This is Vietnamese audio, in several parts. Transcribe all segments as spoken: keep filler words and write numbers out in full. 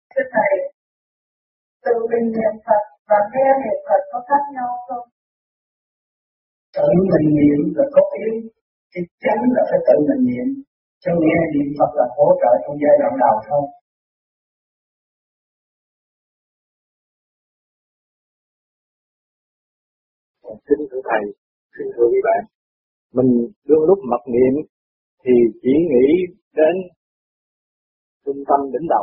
Thưa Thầy, tự mình niệm Phật và nghe niệm Phật có khác nhau không? Tự mình niệm là có ý, cái chánh là phải tự mình niệm, cho nghe niệm Phật là hỗ trợ trong giai đoạn đầu thôi. Kính thưa Thầy, kính thưa quý bạn, mình đương lúc mặc niệm thì chỉ nghĩ đến trung tâm đỉnh đầu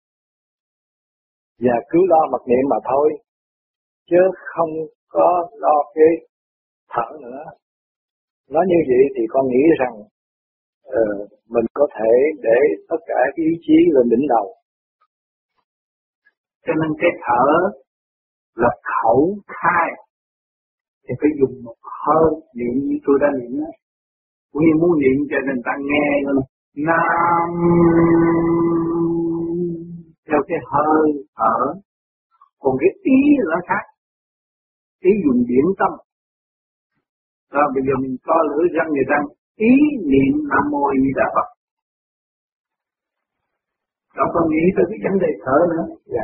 và cứ lo mặc niệm mà thôi, chứ không có lo cái thở nữa. Nói như vậy thì con nghĩ rằng uh, mình có thể để tất cả cái ý chí lên đỉnh đầu. Cho nên cái thở là khẩu khai thì phải dùng một hơi niệm như tôi đã niệm đó. Nguyên muốn niệm cho nên ta nghe luôn. Nam theo cái hơi thở. Còn cái ý là khác. Ý dùng điển tâm. Rồi bây giờ mình co lưỡi răng người răng. Ý niệm Nam Mô A Di Đà Phật. Đó không nghĩ tới cái vấn đề thở nữa. Dạ.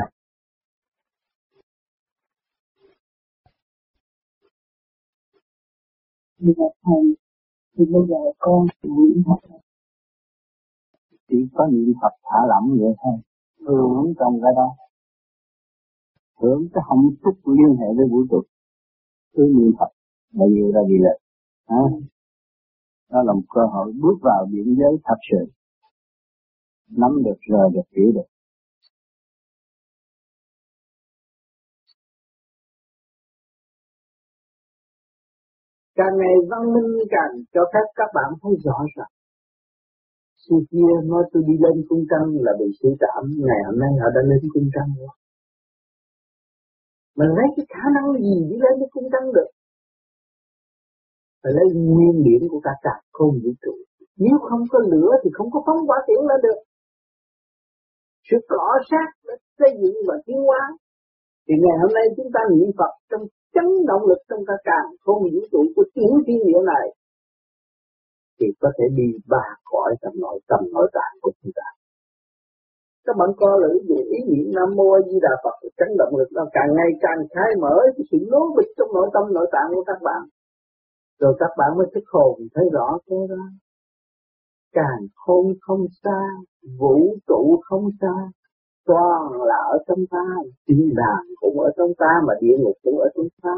Thì là Thầy, thì bây giờ con niệm Phật chỉ có niệm Phật thả lỏng vậy thôi, hưởng trong cái đó, hưởng cái hạnh phúc liên hệ với vũ trụ, cứ niệm Phật là nhiều ra gì lệ, à, đó là một cơ hội bước vào biển giới thật sự, nắm được rồi được hiểu được. Càng ngày văn minh càng cho phép các bạn thấy rõ ràng. Xưa kia nói tôi đi lên cung trăng là bị xử trảm, ngày hôm nay họ đã lên cung trăng rồi. Mình lấy cái khả năng gì đi lên cái cung trăng được? Phải lấy nguyên điểm của cả cả không vũ trụ. Nếu không có lửa thì không có phóng hỏa tiễn lên được. Sự cọ sát để xây dựng và tiến hóa. Thì ngày hôm nay chúng ta niệm Phật trong chấn động lực trong cả càng không vũ trụ của tiểu thiên địa này thì có thể đi ba cõi trong nội tâm nội tạng của chúng ta. Các bạn coi lưỡi về ý niệm Nam Mô A Di Đà Phật, chấn động lực nó càng ngày càng khai mở cái sự nối bịch trong nội tâm nội tạng của các bạn. Rồi các bạn mới thức hồn thấy rõ thế đó. Càng không không xa, vũ trụ không xa, toàn là ở trong ta, thiên đàng cũng ở trong ta mà địa ngục cũng ở trong ta.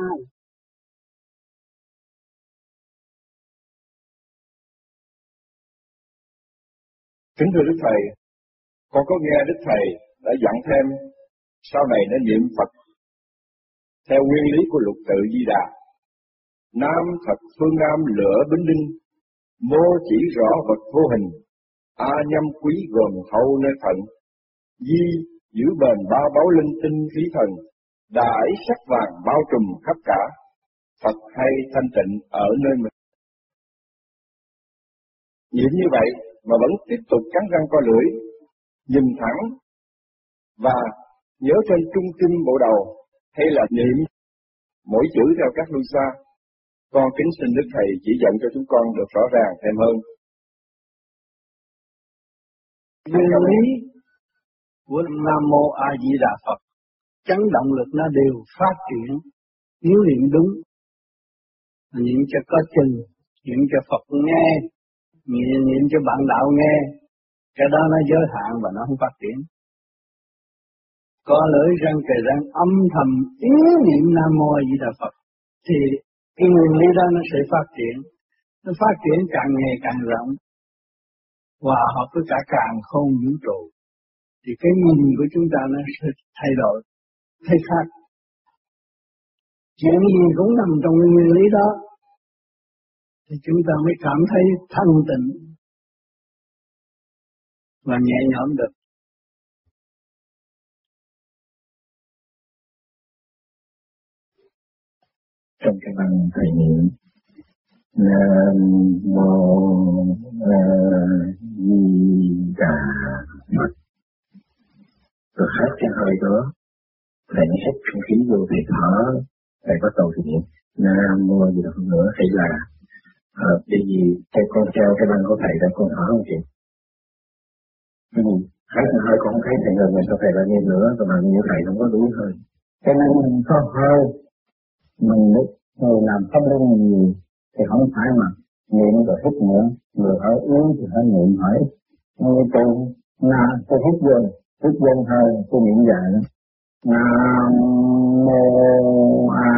Kính thưa Đức Thầy, con có nghe Đức Thầy đã dặn thêm sau này nên niệm Phật theo nguyên lý của lục tự Di Đà. Nam Phật phương Nam lửa bính đinh, mô chỉ rõ vật vô hình, A nhâm quý gồm hậu nơi phận, Di giữ bền ba báu linh tinh khí thần, đại sắc vàng bao trùm khắp cả, Phật hay thanh tịnh ở nơi mình. Niệm như vậy mà vẫn tiếp tục cắn răng co lưỡi, nhìn thẳng và nhớ trên trung tim bộ đầu, hay là niệm mỗi chữ theo các luân xa. Con kính xin Đức Thầy chỉ dẫn cho chúng con được rõ ràng thêm hơn. Nguyên lý của Nam Mô A Di Đà Phật, chấn động lực nó đều phát triển nếu niệm đúng, niệm cho có chừng, niệm cho Phật nghe, niệm, niệm cho bạn đạo nghe, cái đó nó giới hạn và nó không phát triển. Có lưỡi răng kề răng âm thầm ý niệm Nam Mô A Di Đà Phật thì cái nguyên lý đó nó sẽ phát triển, nó phát triển càng ngày càng rộng, hòa hợp với cả càng không vũ trụ, thì cái nhìn của chúng ta nó sẽ thay đổi, thay khác. Chuyện gì cũng nằm trong cái nguyên lý đó, thì chúng ta mới cảm thấy thanh tịnh và nhẹ nhõm được. Trong cái văn thầy niệm Nam Mô A Di Đà Phật, rồi hết cái hơi đó, thầy nó hết không khí vô thầy thở, thầy có cầu thì niệm Nam Mô A Di Đà Phật nữa, hay là uh, cái gì theo con treo cái văn của thầy để con thở không chị? Ừ. Hết hơi còn không thấy thầy ngừng, rồi sao thầy lại niệm nữa, rồi mà như thầy không có đủ hơi. Cho nên mình có hơi, mình lúc người làm pháp luân nhiều thì không phải mà niệm rồi hít nữa, người ở yếu thì phải niệm hỏi. Như tôi, na, tôi hít vô, hít vô hơi, tôi niệm dài đó. Nam mô A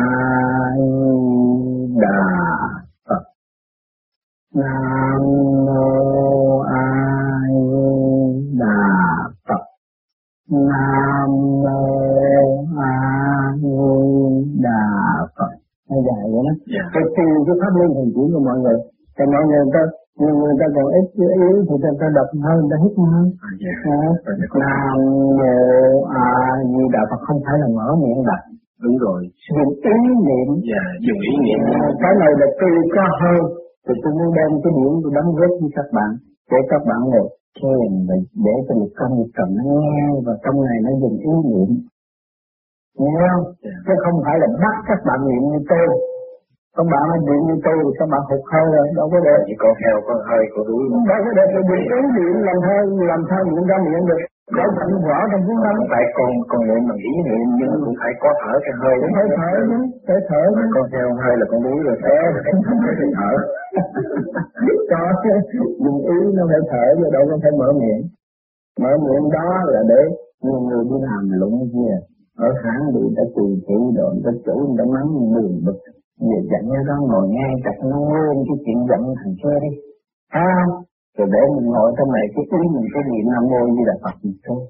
Di Đà Phật. Nam mô A Di Đà Phật. Nam mô A Di Đà Phật. Nó dài vậy đó. Yeah. Cái tùy cái pháp luân thường chuyển của mọi người. Thì mọi người ta, nhiều người ta còn ít yếu thì ta, ta đập hơn, ta hít hơn. Yeah. Yeah. Nam mô A Di Đà Phật không phải là mở miệng đọc. Đúng rồi. Dùng ý niệm. Dạ, yeah. Dùng ý niệm. À, cái này là tôi có hơi. Thì tôi muốn đem cái điểm tôi đóng góp với các bạn. Để các bạn ngồi thiền để cho một công một cầm nó nghe. Và trong này nó dùng ý niệm. Nghe không? Yeah. Chứ không phải là bắt các bạn niệm như tôi. Các bạn nói niệm như tôi thì các bạn hụt hơi rồi. Đâu có để. Chỉ có heo, có hơi, có đuối. Đâu có để tôi dùng ý niệm làm hơi. Làm sao niệm ra miệng được. Để thành võ trong chúng ta. Không phải con, con niệm bằng ý niệm nhưng cũng phải có thở cái hơi. Cũng phải thở chứ. Phải thở chứ. Con heo hơi là con đuối rồi. Thở. Thở. Có. Dùng ý nó phải thở chứ đâu có phải mở miệng. Mở miệng đó là để nhiều người đi làm lụng kia. Ở hãng bị đã tùy thị đội, đã chủ, đã mắng buồn bực. Về giận nó đó ngồi ngay chặt nó nguyên cái chuyện giận thằng kia đi. Thấy không? Rồi để mình ngồi trong này cái ý mình cái niệm Nam Mô Di Đà Phật mình thôi.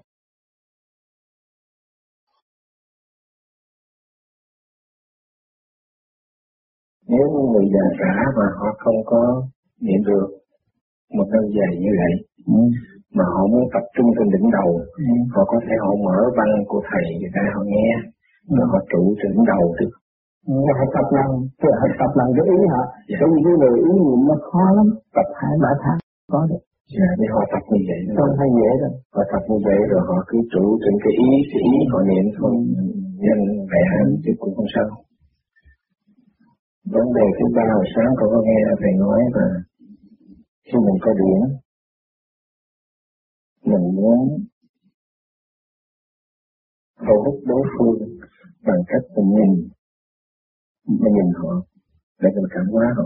Nếu người già cả mà họ không có niệm được một năm dài như vậy, ừ. mà họ muốn tập trung trên đỉnh đầu, ừ. họ có thể họ mở văn của thầy người ta họ nghe, ừ. rồi họ trụ trên đỉnh đầu được. Ừ, họ tập lần, chứ họ tập lần cái ý họ, dạ. Bởi vì cái lời ý niệm nó khó lắm, tập hai ba tháng có được. Dạ, để họ tập như vậy. Không hay dễ đâu. Họ tập như vậy rồi họ cứ trụ trên cái ý, cái ý họ niệm thôi, ừ. nhanh lẹ chứ cũng không sao. Vấn đề thứ ba hồi sáng con có nghe thầy nói là khi mình có điển, mình muốn thu hút đối phương bằng cách mình nhìn, mình nhìn họ để mình cảm hóa họ.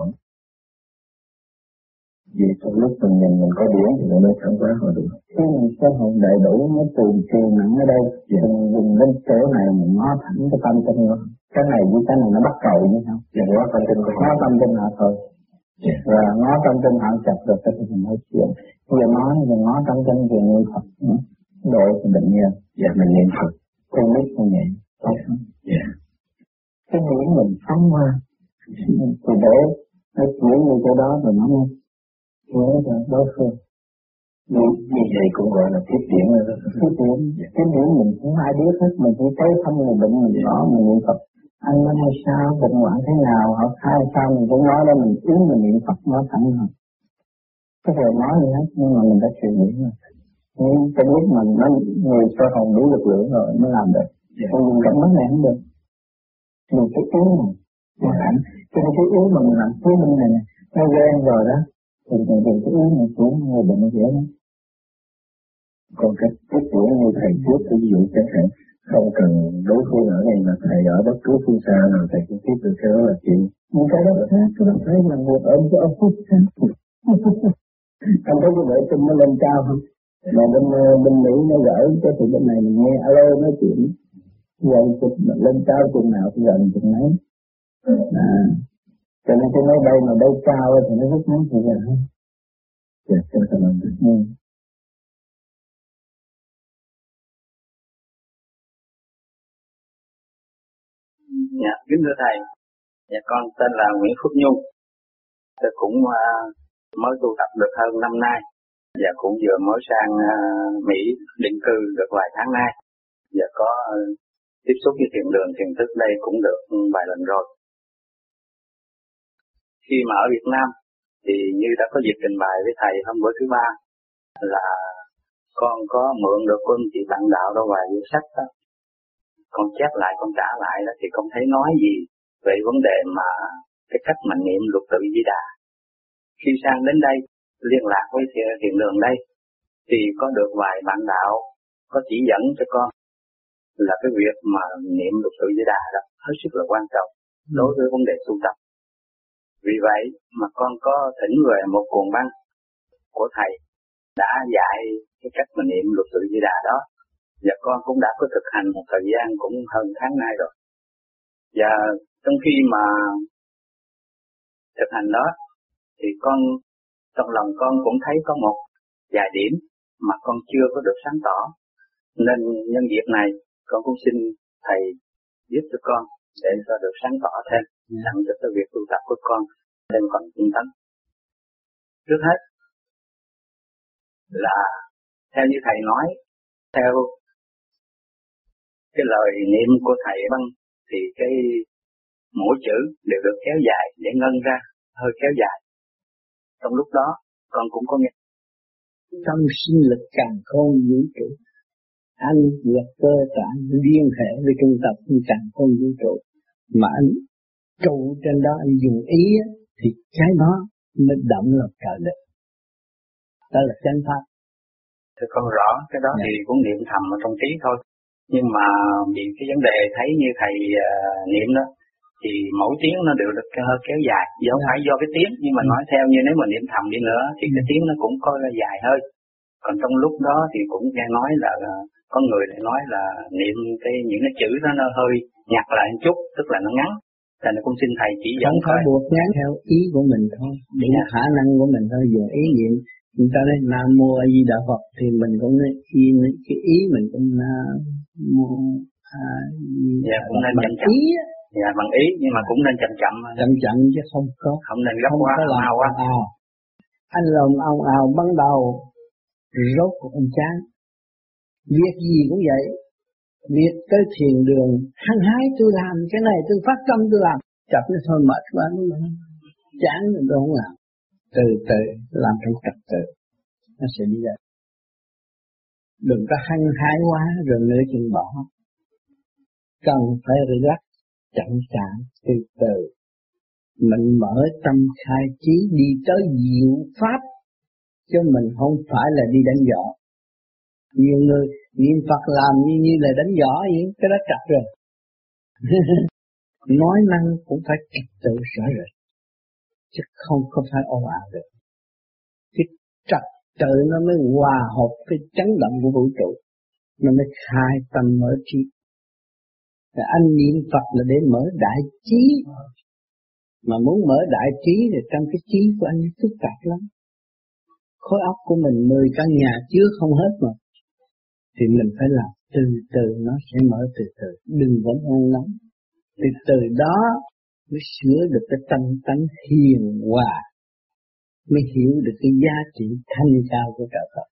Vì trong lúc mình nhìn mình có điển thì mình mới cảm hóa họ được. Khi mình sơ hồn đầy đủ nó tùy truyền nặng ở đây, thì mình dùng đến chỗ này mình ngó thẳng cái tâm tinh nó. Cái này với cái này nó bắt cầu như sao? Và ngó tâm tinh ngó tâm tinh họ thôi. Yeah. Và ngó tâm tinh họ chặt được cái thì mình nói chuyện. Giờ nói thì ngó tâm tinh thì niệm Phật nữa. Độ thì bệnh nhân. Dạ mình niệm Phật. Con biết như vậy. Dạ. Cái nghĩ mình phóng qua. Thì để nó chuyển như cái đó rồi nó nghe. Chuyển cho đối phương. Như, như vậy cũng gọi là tiếp điển rồi đó. Tiếp điển. Tiếp điển mình không ai biết hết. Mình chỉ thấy thăm người bệnh mình đó mình niệm Phật. Anh nói hay sao, bệnh hoạn thế nào, họ khai sao mình cũng nói đó, mình ý mình niệm Phật nói thẳng rồi. Cái thời nói gì hết, nhưng mà mình đã chịu điển rồi. Nhưng trong lúc mình nó người sơ hồn đủ lực lượng rồi mới làm được. Còn dùng cảm mắt này không được. Dùng cái ý này, nó hẳn. Cho nên cái ý mà mình làm phía bên này này, nó quen rồi đó. Thì mình dùng cái ý này xuống người bệnh dễ lắm. Còn cái tiếp điển như thầy trước, ví dụ chẳng hạn, không cần đối phương ở đây mà thầy ở bất cứ phương xa nào thầy cũng tiếp được, cái đó là chuyện. Nhưng cái đó khác, cái đó phải là một ơn cho ông phút khác. Anh thấy cái vệ tinh nó lên cao không? Mà bên, bên Mỹ nó gửi cái thì bên này mình nghe alo nói chuyện. Giờ chụp lên cao chừng nào thì gần chừng ấy. À, cho nên cái máy bay mà bay cao thì nó rút ngắn thời gian hơn. Dạ, cảm ơn thầy. Ừ. Dạ, kính thưa thầy, dạ, con tên là Nguyễn Phúc Nhung, tôi cũng uh, mới tu tập được hơn năm nay, và cũng vừa mới sang uh, Mỹ định cư được vài tháng nay, và có uh, tiếp xúc với thiền đường, thiền thức đây cũng được vài lần rồi. Khi mà ở Việt Nam thì như đã có dịp trình bày với thầy hôm bữa thứ ba là con có mượn được của chị bạn đạo đâu vài quyển sách đó. Con chép lại, con trả lại đó thì con thấy nói gì về vấn đề mà cái cách mà niệm lục tự Di Đà. Khi sang đến đây, liên lạc với thiền đường đây, thì có được vài bạn đạo có chỉ dẫn cho con là cái việc mà niệm lục tự Di Đà đó hết sức là quan trọng đối với vấn đề tu tập. Vì vậy mà con có thỉnh về một cuồng băng của thầy đã dạy cái cách mà niệm lục tự Di Đà đó, và con cũng đã có thực hành một thời gian cũng hơn tháng nay rồi. Và trong khi mà thực hành đó thì con trong lòng con cũng thấy có một vài điểm mà con chưa có được sáng tỏ, nên nhân dịp này con cũng xin thầy giúp cho con để cho được sáng tỏ thêm, làm cho cái việc tu tập của con thêm còn tinh tấn. Trước hết là theo như thầy nói, theo cái lời niệm của thầy Băng thì cái mỗi chữ đều được kéo dài để ngân ra, hơi kéo dài. Trong lúc đó con cũng có nghe trong sinh lực càng khôn vũ trụ, anh vượt cơ tạng liên hệ với trung tâm càng khôn vũ trụ, mà anh trụ trên đó anh dùng ý thì cái đó mới động lòng trời đất. Đó là chánh pháp. Thì con rõ cái đó. Yeah. Thì cũng niệm thầm ở trong trí thôi, nhưng mà vì cái vấn đề thấy như thầy uh, niệm đó thì mỗi tiếng nó đều được hơi kéo dài, chứ không phải do cái tiếng, nhưng mà ừ. nói theo như nếu mà niệm thầm đi nữa thì ừ. cái tiếng nó cũng có dài hơi. Còn trong lúc đó thì cũng nghe nói là có người lại nói là niệm cái những cái chữ đó nó hơi nhặt lại một chút, tức là nó ngắn. Thành ra cũng xin thầy chỉ dẫn. Không phải buộc ngắn theo ý của mình thôi, đúng yeah. khả năng của mình thôi, dùng ý niệm. Người ta nói Nam Mô A Di Đà Phật thì mình cũng nói cái ý mình cũng Nam Mô A Di Đà Phật bằng ý á. Dạ bằng ý, nhưng mà cũng nên chậm chậm. Chậm chậm chứ không có. Không nên gấp quá, mau quá. À. Anh lòng ào ào ban đầu, rốt cuộc anh chán. Việc gì cũng vậy. Việc tới thiền đường, hăng hái tôi làm, cái này tôi phát tâm tôi làm. Chậm nó thôi mệt quá, chán rồi tôi không làm. Từ từ, làm trong trật tự, nó sẽ đi ra. Đừng có hăng hái quá rồi nửa chừng bỏ. Cần phải relax, chậm chạp, từ từ. Mình mở tâm khai trí đi tới diệu pháp, chứ mình không phải là đi đánh võ. Nhiều người niệm Phật làm như, như là đánh võ vậy, cái đó trật rồi. Nói năng cũng phải trật tự rõ rệt, chứ không có phải ồn ào được. Cái trật tự nó mới hòa hợp với chấn động của vũ trụ, nó mới khai tâm mở trí. Và anh niệm Phật là để mở đại trí, mà muốn mở đại trí thì trong cái trí của anh phức tạp lắm. Khối óc của mình mười căn nhà chứa không hết mà, thì mình phải làm từ từ, nó sẽ mở từ từ, đừng vẫn ôm nóng. Từ từ đó mới sửa được cái tâm tánh hiền hòa, mới hiểu được cái giá trị thanh cao của trời Phật.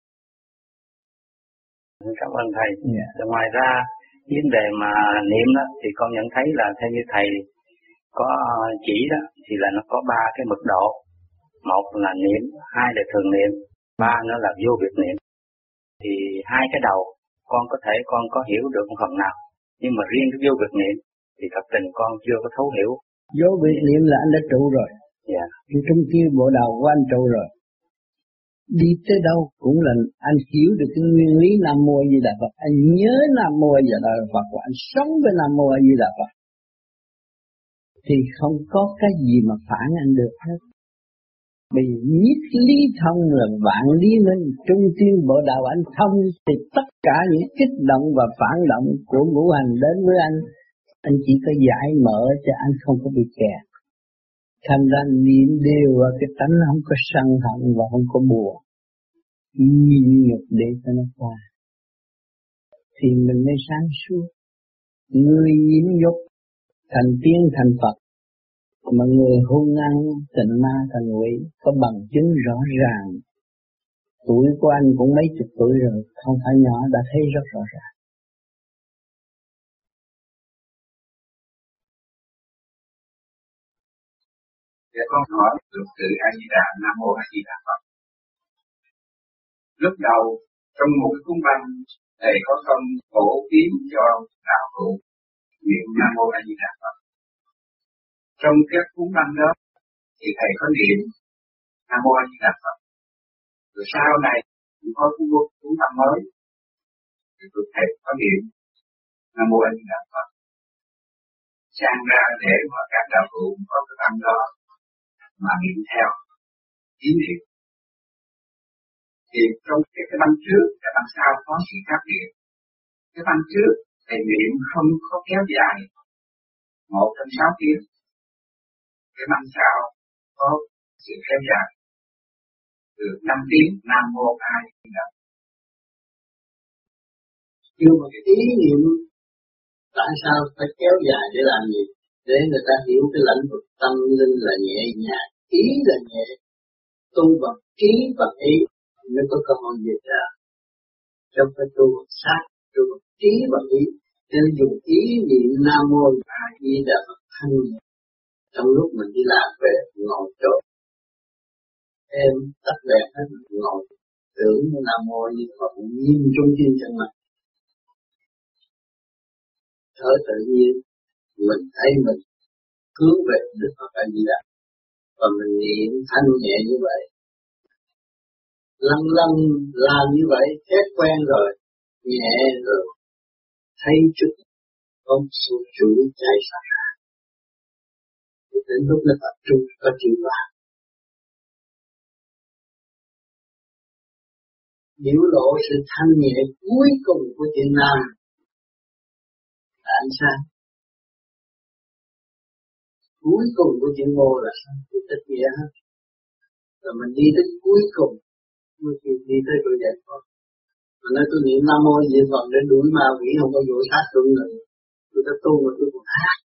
Cảm ơn thầy. Yeah. Rồi ngoài ra vấn đề mà niệm đó thì con nhận thấy là theo như thầy có chỉ đó thì là nó có ba cái mức độ. Một là niệm, hai là thường niệm, ba nữa là vô biệt niệm. Thì hai cái đầu con có thể con có hiểu được một phần nào, nhưng mà riêng cái vô biệt niệm thì thật tình con chưa có thấu hiểu. Vô biệt niệm là anh đã trụ rồi. Dạ. Thì trong kia bộ đầu của anh trụ rồi. Đi tới đâu cũng là anh hiểu được cái nguyên lý Nam Mô A Di Đà Phật, anh nhớ Nam Mô A Di Đà Phật và anh sống với Nam Mô A Di Đà Phật, thì không có cái gì mà phản anh được hết. Vì nhất lý thông là vạn lý minh, trung tiên bộ đạo anh thông thì tất cả những kích động và phản động của ngũ hành đến với anh, anh chỉ có giải mở cho anh không có bị kẹt. Thành ra niệm đều ở cái tánh không có sân hận và không có buồn, nhịn nhục để cho nó qua, thì mình mới sáng suốt. Người nhịn nhục thành tiên thành Phật, mà người hung ăn tịnh ma thành quỷ, có bằng chứng rõ ràng. Tuổi của anh cũng mấy chục tuổi rồi, không phải nhỏ, đã thấy rất rõ ràng. Để con hỏi được từ A Di Đà, Nam Mô A Di Đà Phật. Lúc đầu trong một cái cuốn băng thầy có công phổ biến cho đạo hữu niệm Nam Mô A Di Đà Phật. Trong các cuốn băng đó thì thầy có niệm Nam Mô A Di Đà Phật. Rồi sau này có cuốn bút cuốn tâm mới thì tôi thấy có niệm Nam Mô A Di Đà Phật sang ra để mà các đạo hữu có cái tâm đó mà niệm theo ý niệm. Thì trong cái, cái băng trước cái băng sau có sự khác biệt. Cái băng trước thầy niệm không có kéo dài một đến sáu tiếng. Cái băng sau có sự kéo dài từ năm tiếng. Nam Mô A Di Đà. Nhưng mà cái ý niệm tại sao phải kéo dài để làm gì? Để người ta hiểu cái lĩnh vực tâm linh là nhẹ nhàng, ý là nhẹ, tu bằng trí bằng ý mới có cơ hội về ra. Trong phải tu bằng sát, tu bằng trí bằng ý, nên dùng ý niệm Nam Mô A Di Đà Phật thanh nhẹ. Trong lúc mình đi làm về ngồi chỗ em tắt đèn hết ngồi tưởng Nam Mô A Di Đà Phật nghiêm trung tim chân mặt. Thở tự nhiên mình thấy mình hướng về Đức Phật A Di Đà và mình niệm thanh nhẹ như vậy, lần lần làm như vậy hết quen rồi, nhẹ rồi thấy chút không sự chủ chạy xa đến lúc nó tập trung có chịu vào biểu lộ sự thanh nhẹ cuối cùng của chuyện nam là ánh sáng. Cuối cùng của chuyện ngô là sao? Thì tất nghĩa hết. Rồi mình đi tới cuối cùng mới đi tới tôi giải thoát. Mà nói tôi niệm Nam Mô Di Phật để đuổi ma quỷ không có vụ sát tôi nữa. Tôi đã tu mà tôi còn hát.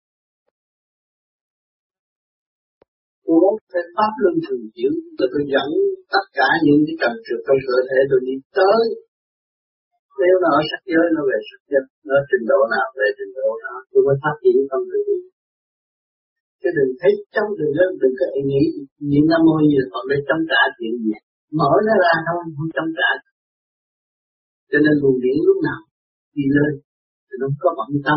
Tôi muốn cái pháp luân thường chuyển là tôi dẫn tất cả những cái trần trượt trong cơ thể tôi đi tới. Nếu nó ở sắc giới nó về sắc giới, nó trình độ nào về trình độ nào tôi mới phát triển tâm từ bi. Chứ đừng thấy trong đừng có đừng có nghĩ niệm Nam Mô Di Phật để chống trả chuyện gì, mở nó ra thôi không chống trả. Cho nên luồng điển lúc nào đi lên thì nó có bận tâm.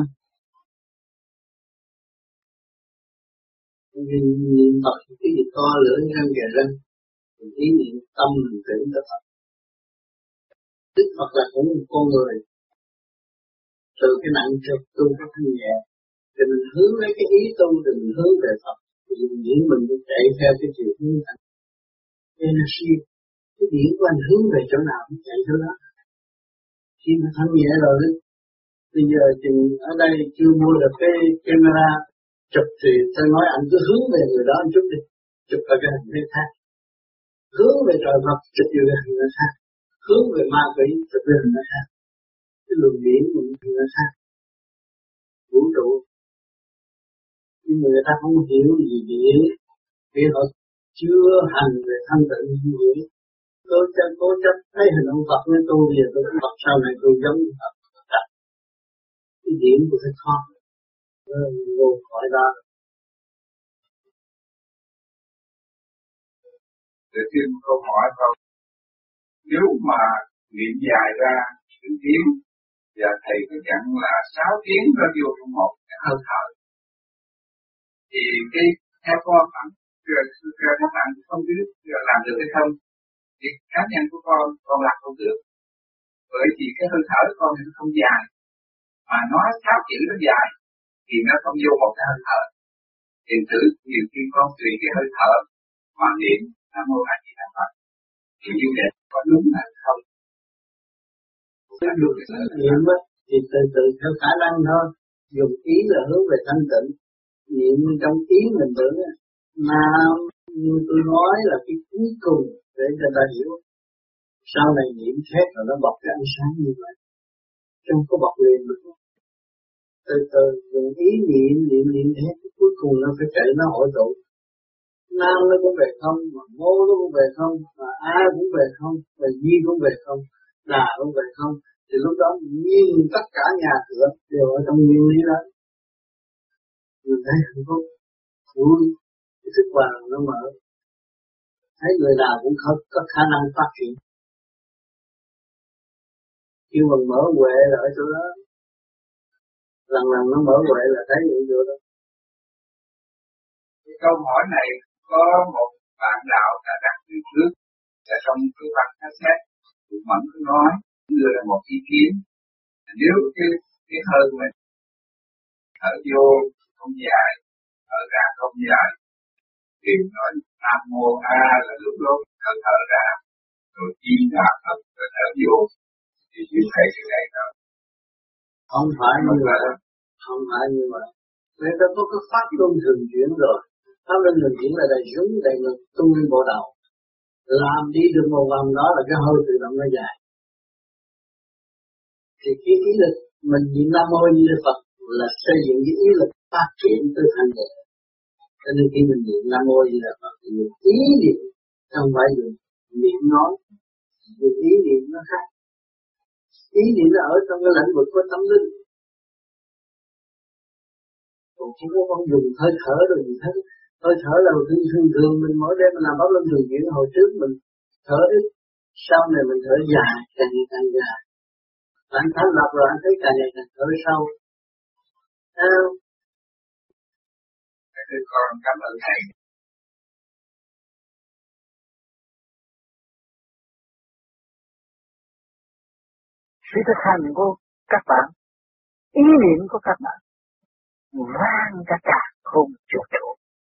Vì niệm Phật cái gì to lửa răng kề răng, mình ý niệm tâm mình tưởng tới Phật. Đức Phật là cũng một con người, từ cái nặng trịch tu cái thanh nhẹ, thì mình hướng lấy cái ý tu thì mình hướng về Phật, thì điển mình chạy theo cái chiều hướng thành. Energy, cái điển của anh hướng về chỗ nào cũng chạy chỗ đó. Khi mà thanh nhẹ rồi, bây giờ chừng ở đây chưa mua được cái camera chụp thì tôi nói anh cứ hướng về người đó một chút đi, chụp vào cái hình thế khác. Hướng về trời Phật, chụp vào cái hình nó khác. Hướng về ma quỷ, chụp về hình nó khác. Cái luồng điển của mình nó khác. Vũ trụ. Nhưng mà người ta không hiểu gì điển, vì họ chưa hành về thanh tịnh như vậy. Tôi chân cố chấp thấy hình ông Phật với tôi bây giờ tôi cũng Phật sau này tôi giống như Phật. Cái điển của cái khó. Vô khỏi đó. Để thêm câu hỏi không? Nếu mà niệm dài ra những tiếng và thầy có dặn là sáu tiếng ra vô trong một cái hơi thở, thì cái theo con bạn các bạn không biết làm được hay không, thì cá nhân của con con làm không được, bởi vì cái hơi thở của con thì nó không dài, mà nói sáu chữ nó dài thì nó không vô một cái hơi thở. Thì thử nhiều khi con tùy cái hơi thở mà niệm Nam Mô A Di Đà Phật, thì như vậy có đúng là không? Cái được niệm á thì từ từ theo khả năng thôi, dùng ý là hướng về thanh tịnh, niệm trong ý mình tưởng Nam như tôi nói là cái cuối cùng để cho ta hiểu. Sau này niệm thét rồi nó bọc cái ánh sáng như vậy, chứ không có bọc liền được. Từ từ dùng ý niệm niệm niệm thét cuối cùng nó phải chạy nó hội tụ. Nam nó cũng về không, mà Mô nó cũng về không, mà A cũng về không, mà Di cũng về không, Đà cũng về không. Thì lúc đó nhiên tất cả nhà cửa đều ở trong nguyên lý đó. Mình thấy hạnh phúc, vui, cái thức vàng nó mở. Thấy người nào cũng có, có khả năng phát triển. Khi mình mở huệ là ở chỗ đó. Lần lần nó mở huệ là thấy ở chỗ đó. Cái câu hỏi này có một bạn đạo đã đặt từ trước ở trong cái băng cassette Tụi Mẫn cứ nói, đưa ra một ý kiến. Nếu cái, cái hơi mình thở vô không dài, thở ra không dài, thì nói Nam Mô A là lúc đó thở thở ra, rồi chi đà Phật rồi thở vô, thì chỉ thấy cái này thôi. Không phải như vậy, không phải như vậy. Người ta có cái pháp luân thường chuyển rồi. Pháp luân thường chuyển là đầy rúng đầy ngực tung lên bộ đầu. Làm đi được một vòng đó là cái hơi tự động nó dài. Thì cái ý lực mình niệm Nam Mô Di Đà Phật là xây dựng cái ý lực phát triển tới thành đề. Cho nên khi mình niệm Nam Mô Di Đà Phật thì dùng ý niệm, không phải dùng niệm nói, dùng ý niệm nó khác. Ý niệm nó ở trong cái lĩnh vực của tâm linh. Còn không có con dùng hơi thở rồi gì hết. Hơi thở là thường thường thường mình mỗi đêm mình làm pháp luân thường chuyển, hồi trước mình thở ít, sau này mình thở dài, càng ngày càng dài. Anh thấm lập rồi anh thấy càng ngày càng thở sâu. Thấy không? Thưa con cảm ơn thầy. Sự thực hành của các bạn, ý niệm của các bạn vang cả cả không chỗ chỗ.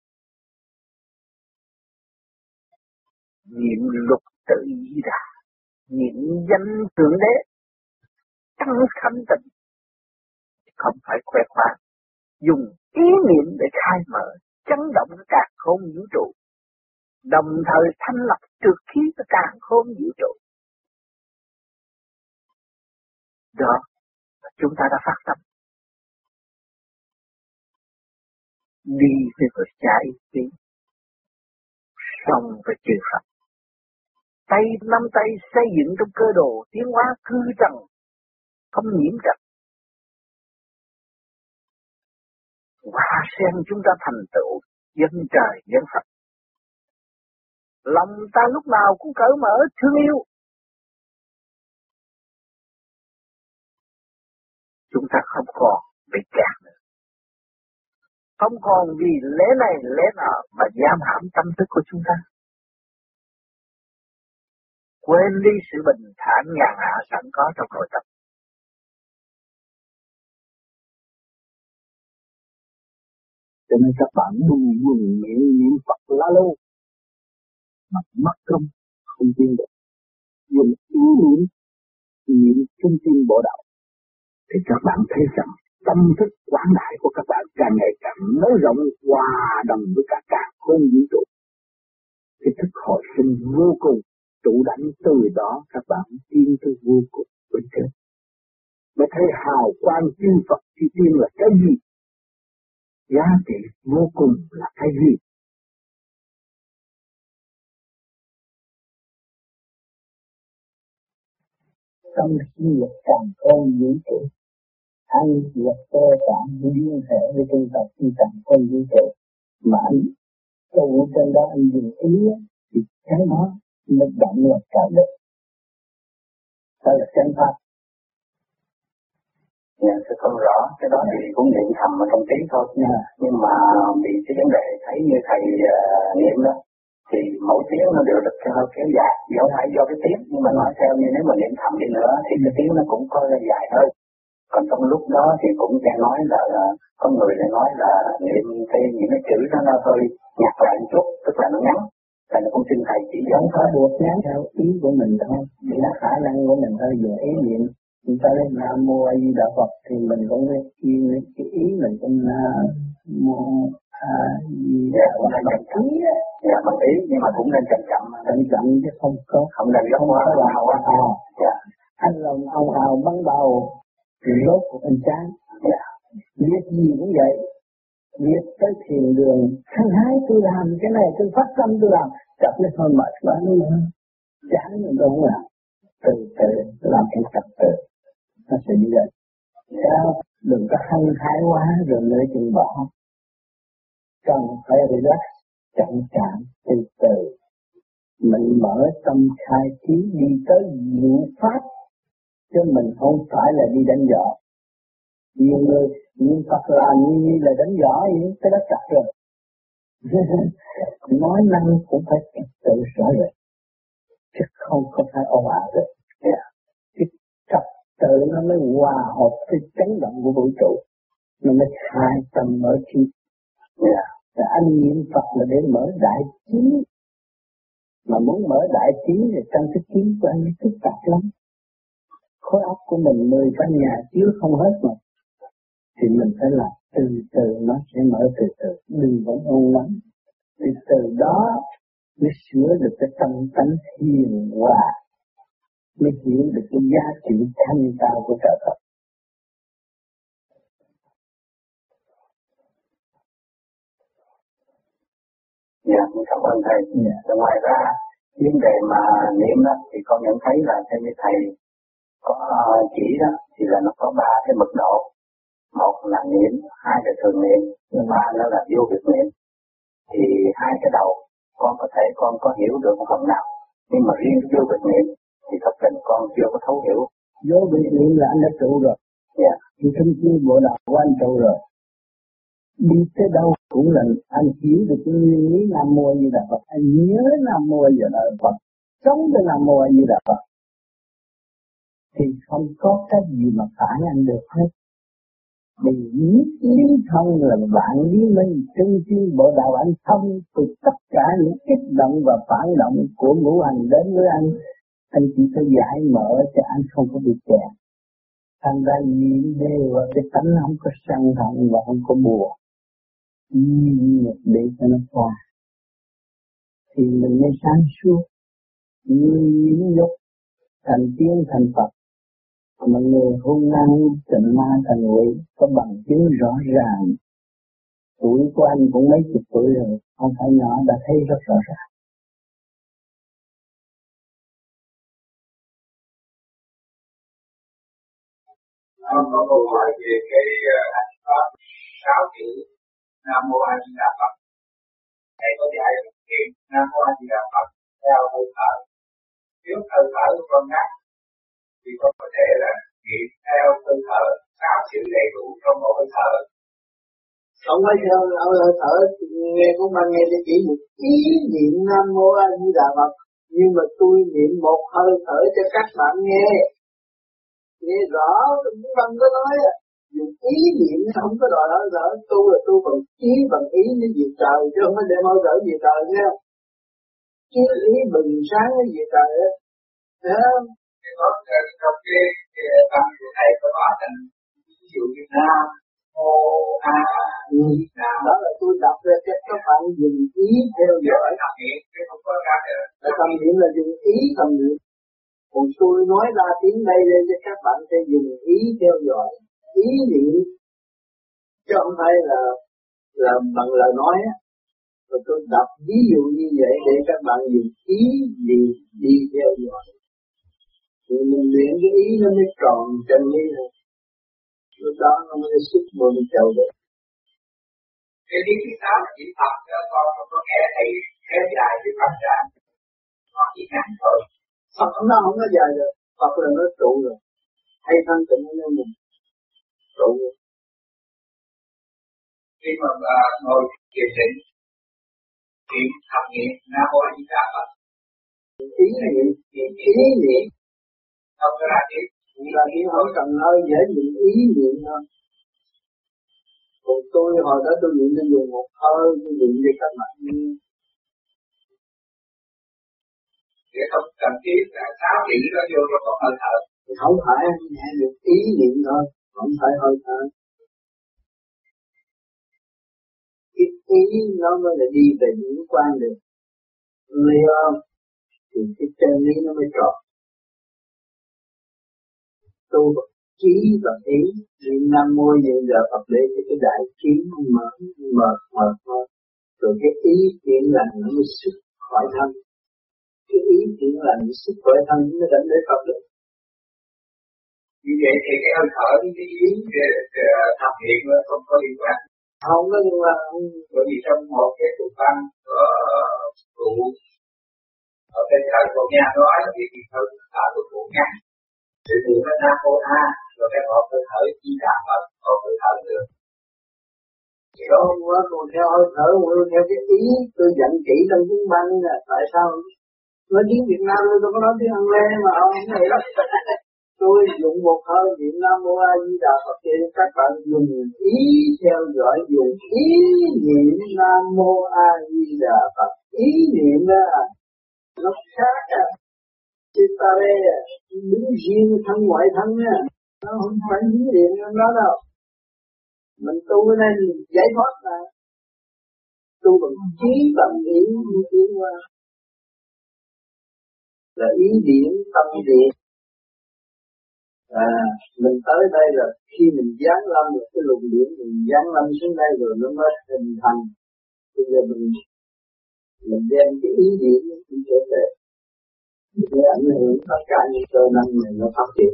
Niệm lục tự Di Đà, niệm danh Thượng Đế, tăng khánh tịnh, không phải khoe khoang, dùng ý niệm để khai mở, chấn động cả không vũ trụ, đồng thời thanh lập trượt khí của cả không vũ trụ. Đó, chúng ta đã phát tâm. Đi về vực trái tiến, xong về chư Phật. Tay nắm tay xây dựng trong cơ đồ tiến hóa cư trần, không nhiễm trần. Hoa sen chúng ta thành tựu dân trời dân Phật. Lòng ta lúc nào cũng cởi mở thương yêu. Chúng ta không còn bị kẹt nữa. Không còn vì lẽ này lẽ nọ mà giam hãm tâm thức của chúng ta. Quên đi sự bình thản nhàn hạ sẵn có trong nội tâm. Cho nên các bạn đừng dùng miệng niệm Phật la lô mà mất công không tiến được. Dùng ý niệm niệm trung tâm bộ đạo thì các bạn thấy rằng tâm thức quảng đại của các bạn càng ngày càng nới rộng, hòa đồng với cả cả không vũ trụ. Cái thức hồi sinh vô cùng trụ đảnh, từ đó các bạn tiến tới vô cùng bên trên. Mới thấy hào quang chư Phật chư tiên là cái gì? Giá trị vô cùng là cái gì? Tâm sinh lực càng không vũ trụ, anh diệt cơ bản liên hệ với trung tập như càng không vũ trụ, mà anh trong trên đó anh dùng ý thì cái đó nó động là cả đất. Đó là chân pháp. Dạ, thưa con rõ, cái đó thì cũng niệm thầm ở trong trí thôi. Yeah. Nhưng mà vì cái vấn đề thấy như thầy uh, niệm đó, thì mỗi tiếng nó đều được hơi kéo dài, không phải do cái tiếng, nhưng mà nói theo như nếu mà niệm thầm đi nữa thì cái tiếng nó cũng có dài hơn. Còn trong lúc đó thì cũng nghe nói là, là có người lại nói là niệm thêm những cái chữ đó nó hơi nhặt lại một chút, tức là nó ngắn. Thầy nó cũng xin thầy chỉ dẫn có buộc ngắn theo ý của mình thôi, chỉ là khả năng của mình thôi, dùng ý niệm. Chúng ta lên Nam Mô A Di Đà Phật thì mình cũng phải yên cái ý mình trong Nam Mô A Di Đà Phật bằng ý á, dạ bằng ý nhưng mà cũng nên chậm chậm, chậm chậm chứ không có không nên giống quá ào quá ào. Dạ. Anh lòng ào ào ban đầu thì lốt của anh chán. Dạ. Việc gì cũng vậy, việc tới thiền đường hăng hái tôi làm cái này tôi phát tâm tôi làm, chậm nó thôi mệt quá luôn hơn, chán mình đâu không làm, từ từ làm cái tập từ nó sẽ như vậy. Sao đừng có hăng hái quá rồi nơi chừng bỏ, cần phải relax chậm chậm từ từ, mình mở tâm khai trí đi tới diệu pháp, chứ mình không phải là đi đánh võ. Nhiều người niệm Phật làm như là đánh võ vậy, cái đó chặt rồi. Nói năng cũng phải tự rõ rệt, chứ không có phải ồn ào được. nó mới hòa hợp cái chấn động của vũ trụ, nó mới khai tâm mở trí. Yeah. Anh niệm Phật là để mở đại trí, mà muốn mở đại trí thì trong cái trí của anh phức tạp lắm. Khối óc của mình mười căn nhà chiếu không hết mà, thì mình phải làm từ từ nó sẽ mở từ từ, đừng vẫn ôn lắm. Từ từ đó mới sửa được cái tâm tánh hiền hòa, mới hiểu được cái giá trị thanh cao của trời Phật. Dạ, cảm ơn thầy. Yeah. Ngoài ra, vấn đề mà niệm đó, thì con nhận thấy là theo như thầy có chỉ đó, thì là nó có ba cái mức độ. Một là niệm, hai là thường niệm, ba nữa là vô biệt niệm. Thì hai cái đầu, con có thể con có hiểu được một phần nào. Nhưng mà riêng vô biệt niệm, thì thật tình con chưa có thấu hiểu. Vô biệt niệm là anh đã trụ rồi. Dạ. Thì thân chi bộ đạo của anh trụ rồi. Đi tới đâu cũng là anh hiểu được cái nguyên lý Nam Mô A Di Đà Phật, anh nhớ Nam Mô A Di Đà Phật, sống với Nam Mô A Di Đà Phật, thì không có cái gì mà phản anh được hết. Mình biết lý thông là vạn lý minh, chân chi bộ đạo anh thông từ tất cả những kích động và phản động của ngũ hành đến với anh, anh chỉ phải giải mở cho anh không có bị kẹt. Thành ra niệm đều và cái tánh không có sân hận và không có buồn. Nhiên để cho nó qua thì mình mới sáng suốt, người nhiễm dục thành tiên thành Phật, mà người hung năng tịnh ma thành quỷ có bằng chứng rõ ràng. Tuổi của anh cũng mấy chục tuổi rồi, không phải nhỏ, đã thấy rất rõ ràng. Con có câu hỏi về cái hành pháp sáu chữ Nam Mô A Di Đà Phật. Thầy có dạy niệm Nam Mô A Di Đà Phật theo hơi thở. Nếu hơi thở của con ngắt thì con có thể là niệm theo hơi thở sáu chữ đầy đủ trong một hơi thở. Không phải theo hơi thở, nghe cũng bằng nghe chỉ một ý niệm Nam Mô A Di Đà Phật, nhưng mà tôi niệm một hơi thở cho các bạn nghe. Nghe rõ, cũng bằng có nói á. Dùng ý niệm không có đòi hơi thở, tu là tu bằng ý bằng ý với diệt trời, chứ không phải đem hơi thở diệt trời nghe không? Chứ ý bừng sáng với diệt trời á. Thấy không? Thì có trong cái văn của thầy có nói thành ví dụ như Nam Mô A Di Đà. Đó là tôi đọc ra cho các bạn dùng ý theo dõi. Tập niệm chứ không có ra được. Tập niệm là dùng ý tập niệm. Còn tôi nói ra tiếng đây lên cho các bạn sẽ dùng ý theo dõi, ý niệm, chứ không phải là là bằng lời nói á. Rồi tôi đọc ví dụ như vậy để các bạn dùng ý gì đi theo dõi. Thì mình luyện cái ý nó mới tròn chân lý rồi. Lúc đó nó mới xuất bồn châu được. Cái tiếng thứ sáu là chỉ tập cho con không có nghe thầy kéo dài cái pháp trạng. Nó chỉ ngắn thôi. Phật nó không có dài được, Phật là nó trụ rồi. Hay thân tịnh nó mình trụ rồi. Khi mà uh, ngồi thiền định, niệm thập niệm Nam Mô A Di Đà Phật. Ý niệm, ý niệm. Không có ra tiếng. Là tiếng không cần hơi dễ dùng ý niệm thôi. Còn tôi hồi đó tôi niệm tôi dùng một hơi, tôi niệm để các bạn nghe. Để không cần thiết là sáu chữ đó vô trong một hơi thở. Không phải nghe được ý niệm thôi, không phải hơi thở. Cái ý nó mới là đi về những quan được. Người không? Thì cái chân lý nó mới trọn. Tu vật trí và ý, niệm Nam Mô A Di Đà Phật để cho cái đại trí nó mở, mở, mở, mở. Rồi cái ý chuyện lành nó mới xuất khỏi thân. Cái ý chuyện lành nó xuất khỏi thân nó đánh đến Phật được. Như vậy thì cái hơi thở với cái ý về thập niệm nó không có liên quan. Không có liên quan. Bởi vì trong một cái tụ văn của cụ ở bên cạnh của nhà nói là việc hơi thở của cụ ngắn. Sự niệm nó Nam Mô A, rồi cái một hơi thở chỉ đạt Phật, một hơi thở được. Đó quá còn theo hơi thở, còn theo cái ý tôi dặn kỹ trong tiếng băng là tại sao nói tiếng Việt Nam tôi có nói tiếng Anh lê mà ông không hiểu. Tôi dùng một hơi niệm Nam Mô A Di Đà Phật để các bạn dùng ý theo dõi, dùng ý niệm Nam Mô A Di Đà Phật. Ý niệm đó nó khác à, Chitare đứng riêng thân ngoại thân á, nó không phải ý niệm nó đâu. Mình tu nên giải thoát mà, tu bằng trí bằng ý như tiến qua là ý điển tâm điện. À, mình tới đây rồi, khi mình giáng lâm được cái luồng điển, mình giáng lâm xuống đây rồi nó mới hình thành. Bây giờ mình mình đem cái ý điển đi trở về để ảnh hưởng tất cả những cơ năng này nó phát triển.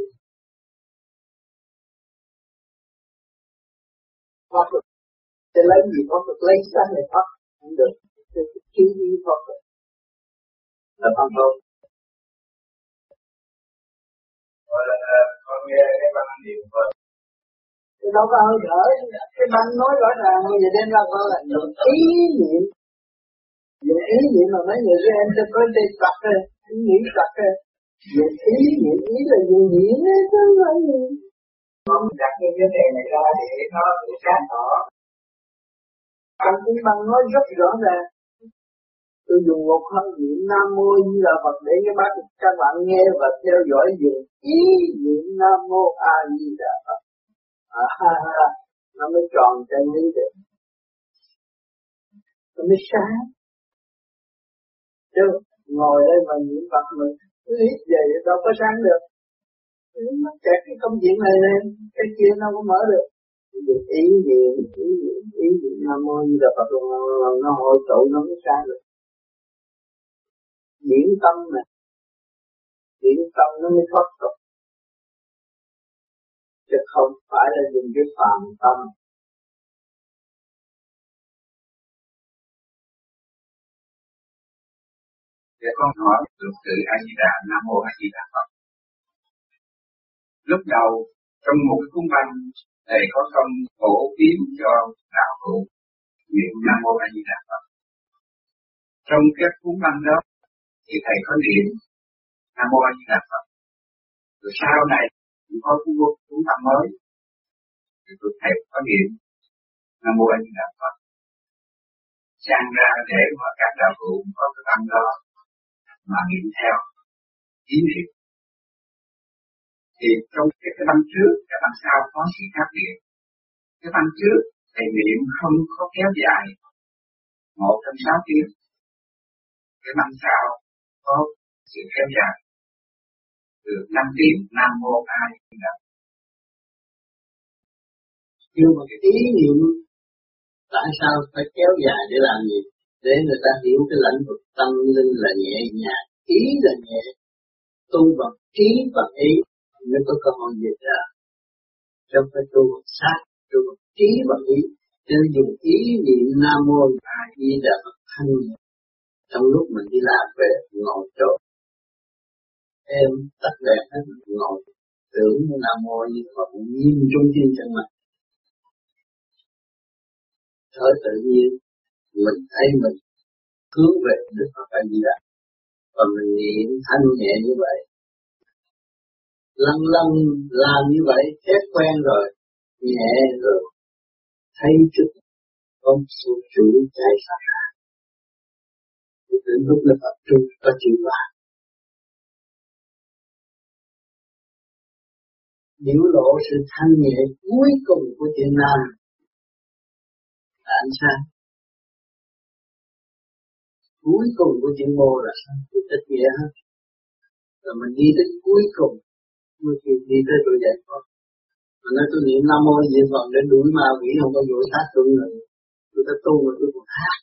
Pháp luật để lấy gì pháp luật, lấy sáng này pháp không được, cái trí ý pháp luật là pháp luật. Gọi là con nghe cái băng niệm Phật. Cái đâu có hơi thở, cái băng nói rõ ràng bây giờ đem ra coi là dùng ý niệm. Dùng ý niệm mà mấy người cái em sẽ có đây trật rồi, ý nghĩ trật rồi. Dùng ý niệm, ý là dùng niệm ấy, chứ không phải gì. Không đặt cái vấn đề này ra để nó tự sáng tỏ. Trong cái băng nói rất rõ ràng. Tôi dùng một hơi niệm Nam Mô Di Đà Phật để các bác các bạn nghe và theo dõi dùng ý niệm Nam Mô A Di Đà Phật. À ha ha, nó mới tròn chân lý được, nó mới sáng. Chứ ngồi đây mà niệm Phật mình cứ hít về đâu có sáng được. Nó kẹt cái công chuyện này nè, cái kia nó không mở được. Dùng ý niệm, ý niệm, ý niệm Nam Mô Di Đà Phật nó hội tụ nó mới sáng được. Điển tâm này, điển tâm nó mới thoát tục, chứ không phải là dùng cái phàm tâm. Để con hỏi được từ A Di Đà, Nam Mô A Di Đà Phật. Lúc đầu trong một cái cuốn băng thầy có công phổ biến cho đạo hữu niệm Nam Mô A Di Đà Phật. Trong cái cuốn băng đó thì thầy có niệm Nam Mô A Di Đà Phật. Rồi sau này cũng có cuốn cuốn băng mới thì tôi thầy có niệm Nam Mô A Di Đà Phật. Sang ra để mà các đạo hữu có cái băng đó mà niệm theo ý niệm. Thì trong cái, cái băng trước, cái băng sau có sự khác biệt. Cái băng trước thầy niệm không có kéo dài một trong sáu tiếng. Cái băng sau có sự kéo dài từ năm tiếng. Nam Mô A Di Đà. Nhưng mà cái ý niệm tại sao phải kéo dài để làm gì? Để người ta hiểu cái lãnh vực tâm linh là nhẹ nhàng, ý là nhẹ, tu bằng trí bằng ý mới có cơ hội về ra. Không phải tu bằng sát, tu bằng trí bằng ý. Cho nên dùng ý niệm Nam Mô A Di Đà Phật thanh nhẹ. Trong lúc mình đi làm về ngồi chỗ em tắt đèn hết ngồi tưởng Nam Mô A Di Đà Phật nghiêm trung thiên chân mặt. Thôi tự nhiên mình thấy mình hướng về Đức Phật A Di Đà và mình niệm thanh nhẹ như vậy, lần lần làm như vậy hết quen rồi, nhẹ rồi thấy trước con số chủ chạy xa xa, đến lúc nó tập trung có chịu làm biểu lộ sự thanh nhẹ cuối cùng của chuyện nam là ánh sáng. Cuối cùng của chuyện mô là sao? Cái tích nghĩa hết. Rồi mình đi đến cuối cùng, mới đi tới tôi giải thoát. Mà nói tôi niệm Nam Mô Di Phật để đuổi ma quỷ không có dội sát tôi nữa. Tôi đã tu mà tôi còn hát.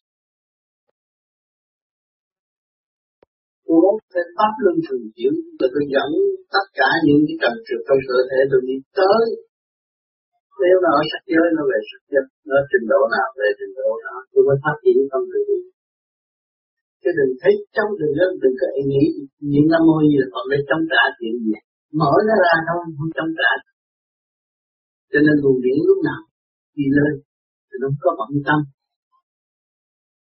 Tôi muốn cái pháp luân thường chuyển, là tôi dẫn tất cả những cái trần trượt trong cơ thể tôi đi tới. Nếu nó ở sắc giới, nó về sắc giới, nó trình độ nào về trình độ nào, tôi mới phát triển tâm từ bi. Chứ đừng thấy trong đừng có đừng có nghĩ những Nam Mô Di Đà Phật để chống trả chuyện gì, mở nó ra thôi, không chống trả. Cho nên luồng điển lúc nào đi lên thì nó có bận tâm.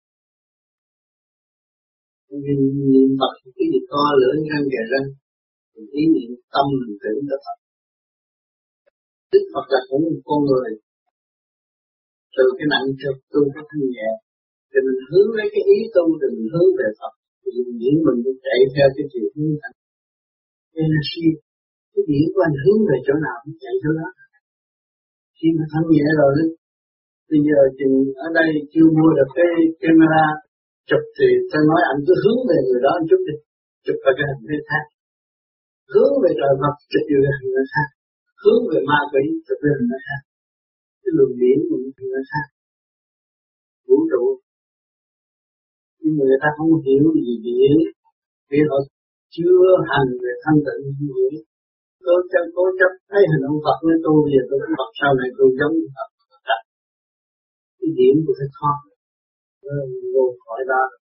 Vì niệm Phật cái gì co lửa răng kề răng, mình ý niệm tâm mình tưởng cho thật. Đức Phật là cũng một con người, từ cái nặng cho tu cái thanh nhẹ, thì mình hướng lấy cái ý tu thì mình hướng về Phật, thì điển mình cũng chạy theo cái chiều hướng thanh. Nên là khi cái điển của anh hướng về chỗ nào cũng chạy chỗ đó. Khi mà thanh nhẹ rồi, bây giờ chừng ở đây chưa mua được cái camera chụp thì tôi nói anh cứ hướng về người đó một chút đi, chụp vào cái hình thế khác, hướng về trời Phật chụp vào cái hình khác, hướng về ma quỷ chụp về hình khác, cái luồng điển của hình khác, vũ trụ. Nhưng mà người ta không hiểu gì điển, vì họ chưa hành về thanh tịnh hiểu. Cố chấp cố chấp thấy hình ông Phật với tôi bây giờ tôi cũng Phật, sau này tôi giống Phật. Cái điển của cái khó vô khỏi đó